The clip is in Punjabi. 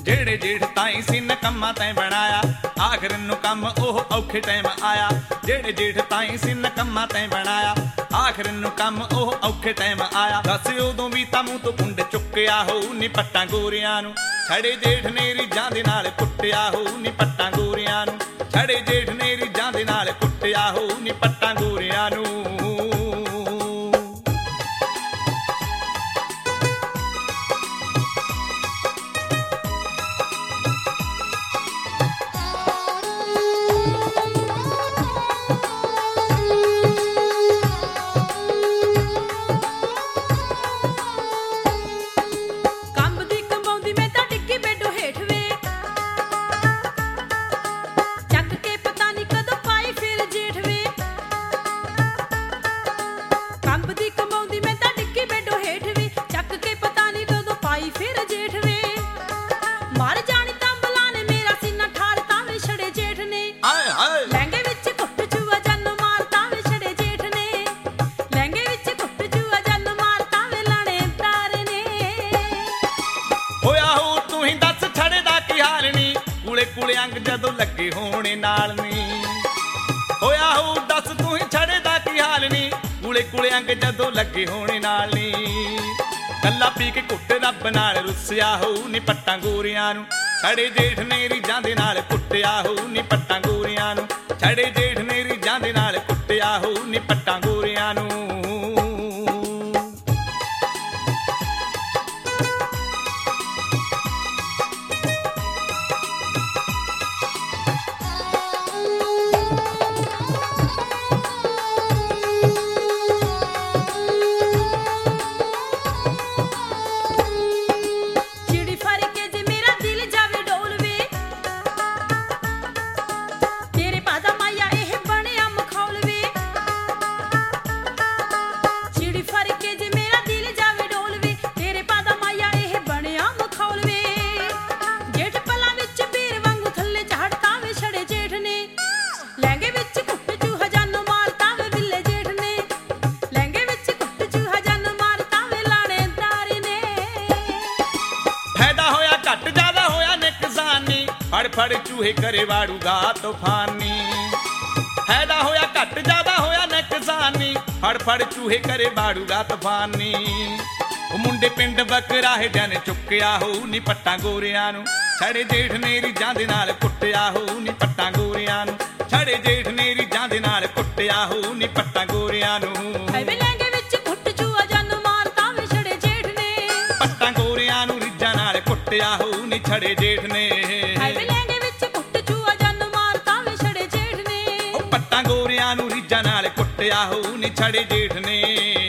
ਜਿਹੜੇ ਜੇਠ ਤਾਈ ਸੀ ਨਕੰਮਾ ਤੈਂ ਬਣਾਇਆ, ਆਖਰ ਨੂੰ ਕੰਮ ਉਹ ਔਖੇ ਟਾਈਮ ਆਇਆ। ਜਿਹੜੇ ਜੇਠ ਤਾਈ ਸੀ ਨਕੰਮਾ ਤੈਂ ਬਣਾਇਆ, ਆਖਰ ਨੂੰ ਕੰਮ ਉਹ ਔਖੇ ਟਾਈਮ ਆਇਆ। ਦੱਸ ਉਦੋਂ ਵੀ ਤਾਂ ਮੂੰਹ ਤੋਂ ਪੁੰਡ ਚੁੱਕਿਆ ਹੋਊ ਨੀ ਪੱਟਾਂ ਗੋਰਿਆਂ ਨੂੰ, ਛੜੇ ਜੇਠ ਨੇ ਰੀਝਾਂ ਦੇ ਨਾਲ ਕੁੱਟਿਆ ਹੋਊ ਨੀ ਪੱਟਾਂ ਗੋਰਿਆਂ ਨੂੰ। ਛੜੇ ਜੇਠ ਨੇ ਰੀਝਾਂ ਦੇ ਨਾਲ ਕੁੱਟਿਆ ਹੋਊ ਨੀ ਪੱਟਾਂ ਗੋਰਿਆਂ ਨੂੰ। ਕੁਲੇ ਅੰਗ ਜਦੋਂ ਲੱਗੇ ਹੋਣੇ ਨਾਲ ਨੀ ਹੋਇਆ ਹੋ, ਦੱਸ ਤੂੰ ਹੀ ਛੜੇ ਦਾ ਕੀ ਹਾਲ ਨੀ। ਕੁਲੇ ਅੰਗ ਜਦੋਂ ਲੱਗੇ ਹੋਣੇ ਨਾਲ ਨੀ, ਕੱਲਾ ਪੀ ਕੇ ਕੁੱਟ ਰੱਬ ਨਾਲ ਰੁੱਸਿਆ ਹੋਊ ਨੀ ਪੱਟਾਂ ਗੋਰਿਆਂ ਨੂੰ। ਛੜੇ ਜੇਠ ਨੇ ਰੀਝਾਂ ਦੇ ਨਾਲ ਕੁੱਟਿਆ ਹੋਊ ਨੀ ਪੱਟਾਂ ਗੋਰਿਆਂ ਨੂੰ। ਛੜੇ ਜੇਠ ਨੇ ਰੀਝਾਂ ਦੇ ਨਾਲ ਕੁੱਟਿਆ ਹੋਊ ਨੀ ਪੱਟਾਂ ਗੋਰਿਆਂ ਨੂੰ। ਫੜ ਫੜ ਚੂਹੇ ਕਰੇ ਵਾੜੂਗਾ ਤੂਫਾਨੀ, ਫਾਇਦਾ ਹੋਇਆ ਘੱਟ ਜ਼ਿਆਦਾ ਹੋਇਆ ਨੁਕਸਾਨੀ। ਫੜ ਫੜ ਚੂਹੇ ਕਰੇ ਵਾੜੂਗਾ ਤੂਫਾਨੀ। ਉਹ ਮੁੰਡੇ ਪਿੰਡ ਬਕਰਾਹੇ ਨੇ ਚੁੱਕਿਆ ਹੋਊ ਨੀ ਪੱਟਾਂ ਗੋਰਿਆਂ ਨੂੰ। ਛੜੇ ਜੇਠ ਨੇ ਰੀਝਾਂ ਦੇ ਨਾਲ ਕੁੱਟਿਆ ਹੋਊ ਨੀ ਪੱਟਾਂ ਗੋਰਿਆਂ ਨੂੰ। ਛੜੇ ਜੇਠ ਨੇ ਰੀਝਾਂ ਦੇ ਨਾਲ ਕੁੱਟਿਆ ਹੋਊ ਨੀ ਪੱਟਾਂ ਗੋਰਿਆਂ ਨੂੰ। ਲਹਿੰਗੇ ਵਿੱਚ ਘੁੱਟ ਚੂਆ ਜਨ ਮਾਰਤਾ ਵੇ ਛੜੇ ਜੇਠ ਨੇ, ਪੱਟਾਂ ਗੋਰਿਆਂ ਨੂੰ ਰੀਝਾਂ ਨਾਲ ਕੁੱਟਿਆ ਹੋਊ ਨੀ ਛੜੇ ਜੇਠ ਨੇ। ਲਹਿੰਗੇ ਵਿੱਚ ਘੁੱਟ ਚੂਆ ਜਨ ਮਾਰਤਾ ਵੇ ਛੜੇ ਜੇਠ ਨੇ, ਪੱਟਾਂ ਗੋਰਿਆਂ ਨੂੰ ਰੀਝਾਂ ਨਾਲ ਕੁੱਟਿਆ ਹੋਊ ਨੀ ਛੜੇ ਜੇਠ ਨੇ।